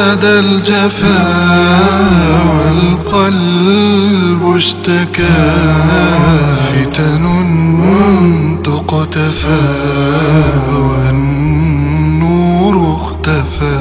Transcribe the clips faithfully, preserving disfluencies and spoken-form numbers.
اشتد الجفا والقلب اشتكى فتن تقتفى والنور اختفى.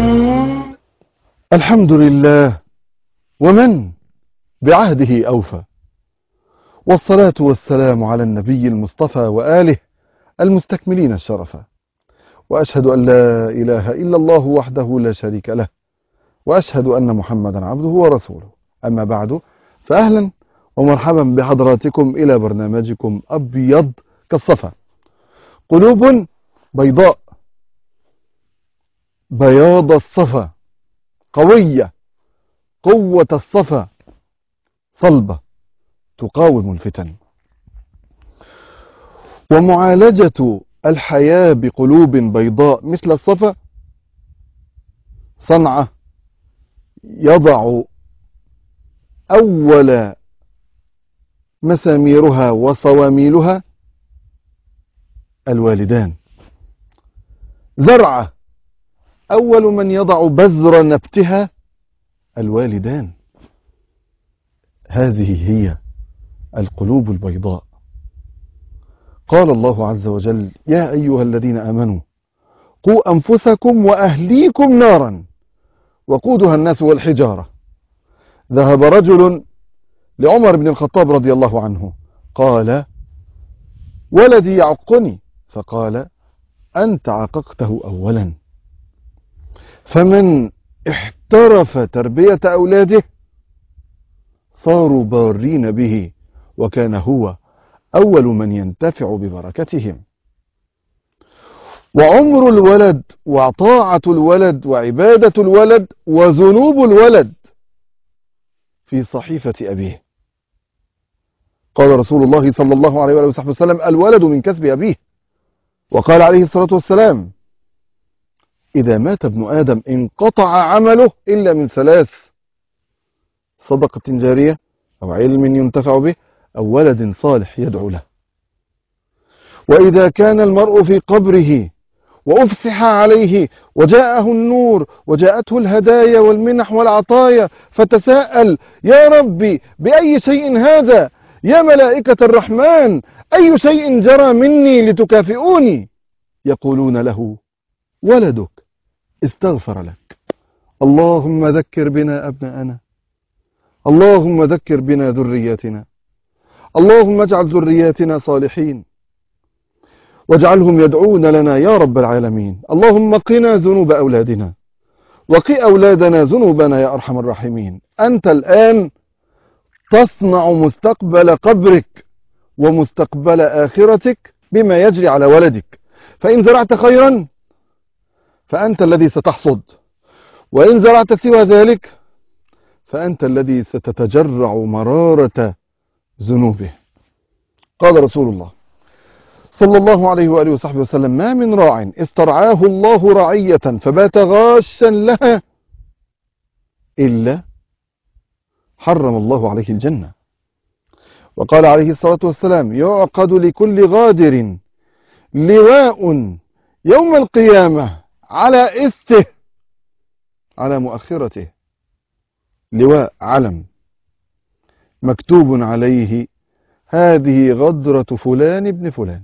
الحمد لله ومن بعهده أوفى، والصلاة والسلام على النبي المصطفى وآله المستكملين الشرفا، وأشهد أن لا إله إلا الله وحده لا شريك له، وأشهد أن محمدا عبده ورسوله. أما بعد، فأهلا ومرحبا بحضراتكم إلى برنامجكم أبيض كالصفا، قلوب بيضاء بياض الصفا، قوية قوة الصفا، صلبة تقاوم الفتن. ومعالجة الحياة بقلوب بيضاء مثل الصفا صنعة يضع أول مساميرها وصواميلها الوالدان، زرعة أول من يضع بذر نبتها الوالدان. هذه هي القلوب البيضاء. قال الله عز وجل: يا أيها الذين آمنوا قوا أنفسكم وأهليكم نارا وقودها الناس والحجارة. ذهب رجل لعمر بن الخطاب رضي الله عنه قال: ولدي يعقني، فقال: أنت عققته أولا. فمن احترف تربية أولاده صاروا بارين به، وكان هو أول من ينتفع ببركتهم. وعمر الولد وطاعة الولد وعبادة الولد وذنوب الولد في صحيفة أبيه. قال رسول الله صلى الله عليه وآله وسلم: الولد من كسب أبيه. وقال عليه الصلاة والسلام: إذا مات ابن آدم انقطع عمله إلا من ثلاث: صدقة جارية، أو علم ينتفع به، أو ولد صالح يدعو له. وإذا كان المرء في قبره وأفسح عليه وجاءه النور وجاءته الهدايا والمنح والعطايا، فتساءل: يا ربي بأي شيء هذا؟ يا ملائكة الرحمن أي شيء جرى مني لتكافئوني؟ يقولون له: ولدك استغفر لك. اللهم ذكر بنا أبناءنا، اللهم ذكر بنا ذرياتنا، اللهم اجعل ذرياتنا صالحين واجعلهم يدعون لنا يا رب العالمين. اللهم قنا ذنوب أولادنا وقي أولادنا ذنوبنا يا أرحم الراحمين. أنت الآن تصنع مستقبل قبرك ومستقبل آخرتك بما يجري على ولدك. فإن زرعت خيرا فأنت الذي ستحصد، وإن زرعت سوى ذلك فأنت الذي ستتجرع مرارة ذنوبه. قال رسول الله صلى الله عليه وآله وصحبه وسلم: ما من راع استرعاه الله رعية فبات غاشا لها إلا حرم الله عليه الجنة. وقال عليه الصلاة والسلام: يعقد لكل غادر لواء يوم القيامة على إسته، على مؤخرته، لواء علم مكتوب عليه: هذه غدرة فلان ابن فلان.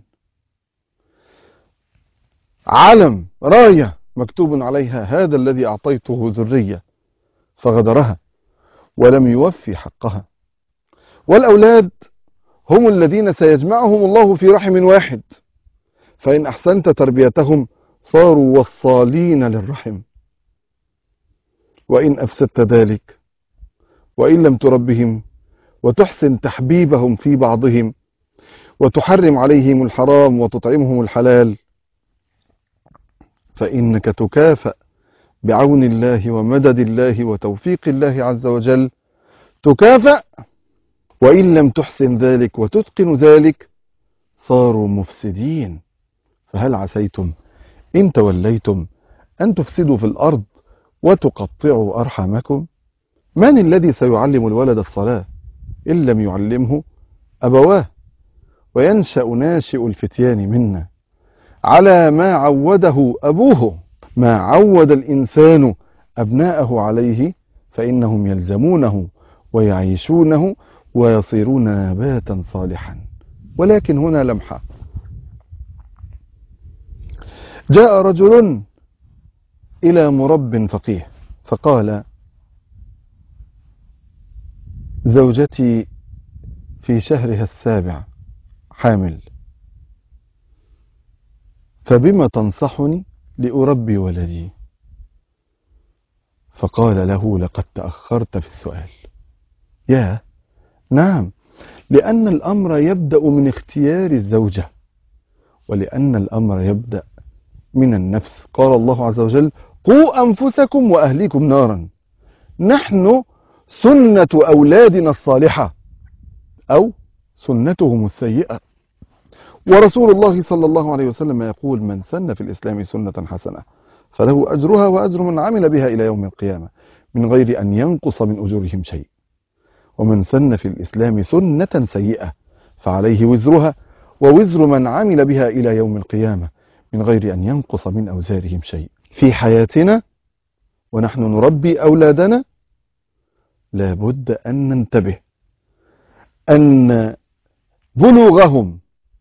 علم، راية مكتوب عليها: هذا الذي أعطيته ذرية فغدرها ولم يوفي حقها. والأولاد هم الذين سيجمعهم الله في رحم واحد، فإن أحسنت تربيتهم صاروا وصالين للرحم، وإن أفسدت ذلك وإن لم تربهم وتحسن تحبيبهم في بعضهم وتحرم عليهم الحرام وتطعمهم الحلال فإنك تكافأ بعون الله ومدد الله وتوفيق الله عز وجل، تكافأ. وإن لم تحسن ذلك وتتقن ذلك صاروا مفسدين. فهل عسيتم إن توليتم أن تفسدوا في الأرض وتقطعوا أرحامكم؟ من الذي سيعلم الولد الصلاة إن لم يعلمه أبواه؟ وينشأ ناشئ الفتيان منا على ما عوده أبوه. ما عود الإنسان أبناءه عليه فإنهم يلزمونه ويعيشونه ويصيرون نباتا صالحا. ولكن هنا لمحة. جاء رجل إلى مرب فقيه فقال: زوجتي في شهرها السابع حامل، فبما تنصحني لأربي ولدي؟ فقال له: لقد تأخرت في السؤال. يا نعم، لأن الأمر يبدأ من اختيار الزوجة، ولأن الأمر يبدأ من النفس. قال الله عز وجل: قوا أنفسكم وأهليكم نارا. نحن سنة أولادنا الصالحة أو سنتهم السيئة. ورسول الله صلى الله عليه وسلم يقول: من سن في الإسلام سنة حسنة فله أجرها وأجر من عمل بها إلى يوم القيامة من غير أن ينقص من أجورهم شيء. ومن سن في الإسلام سنة سيئة فعليه وزرها ووزر من عمل بها إلى يوم القيامة من غير أن ينقص من أوزارهم شيء. في حياتنا ونحن نربي أولادنا لابد أن ننتبه أن بلوغهم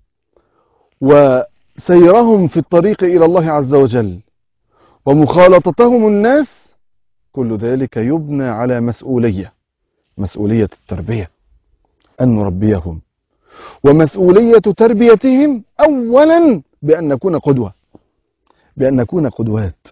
وسيرهم في الطريق إلى الله عز وجل ومخالطتهم الناس كل ذلك يبنى على مسؤولية، مسؤولية التربية، أن نربيهم، ومسؤولية تربيتهم أولا بأن نكون قدوة، بأن نكون قدوات.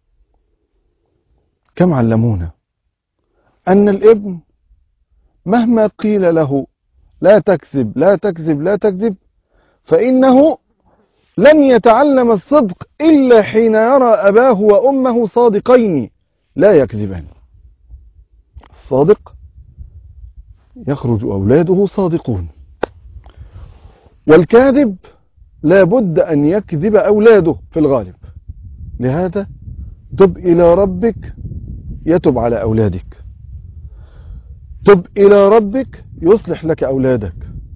كم علمونا أن الابن مهما قيل له لا تكذب لا تكذب لا تكذب فإنه لن يتعلم الصدق إلا حين يرى أباه وأمه صادقين لا يكذبان. الصادق يخرج أولاده صادقون، والكاذب لا بد أن يكذب أولاده في الغالب. لهذا تب إلى ربك يتب على أولادك، تب إلى ربك يصلح لك أولادك.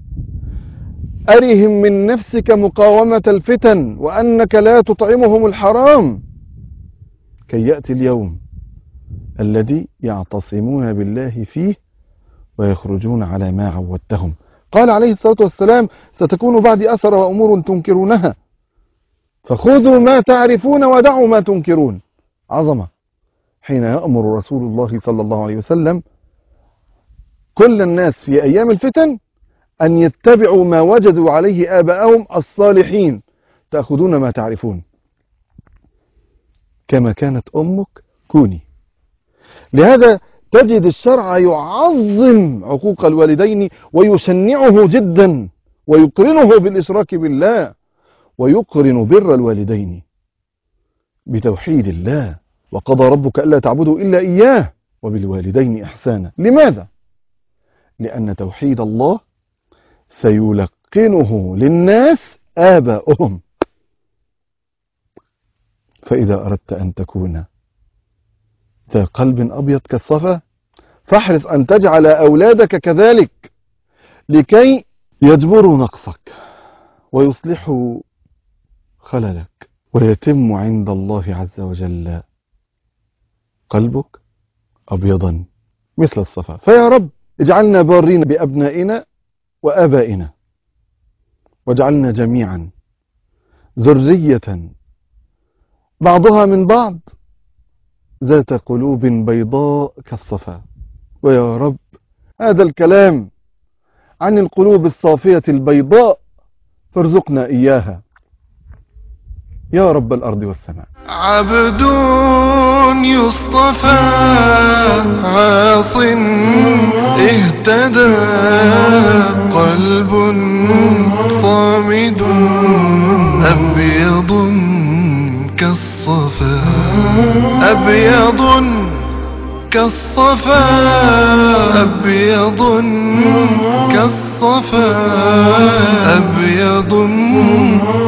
أرهم من نفسك مقاومة الفتن وأنك لا تطعمهم الحرام كي يأتي اليوم الذي يعتصمون بالله فيه ويخرجون على ما عودتهم. قال عليه الصلاة والسلام: ستكون بعدي أثر وأمور تنكرونها فخذوا ما تعرفون ودعوا ما تنكرون. عظمة حين يأمر رسول الله صلى الله عليه وسلم كل الناس في أيام الفتن أن يتبعوا ما وجدوا عليه آباءهم الصالحين. تأخذون ما تعرفون كما كانت أمك كوني. لهذا تجد الشرع يعظم عقوق الوالدين ويشنعه جدا ويقرنه بالإشراك بالله، ويقرن بر الوالدين بتوحيد الله. وقضى ربك ألا تعبدوا إلا إياه وبالوالدين إحسانا. لماذا؟ لأن توحيد الله سيلقنه للناس آباؤهم. فإذا أردت أن تكون ذا قلب أبيض كالصفا فاحرص أن تجعل أولادك كذلك لكي يجبروا نقصك ويصلحوا خللك ويتم عند الله عز وجل قلبك أبيضا مثل الصفا. فيا رب اجعلنا بارين بأبنائنا وآبائنا، واجعلنا جميعا ذرية بعضها من بعض ذات قلوب بيضاء كالصفا. ويا رب هذا الكلام عن القلوب الصافية البيضاء فارزقنا إياها يا رب الأرض والسماء. عبد يصطفى عاص اهتدى قلب صامد أبيض كالصفا أبيض كالصفا أبيض كالصفا أبيض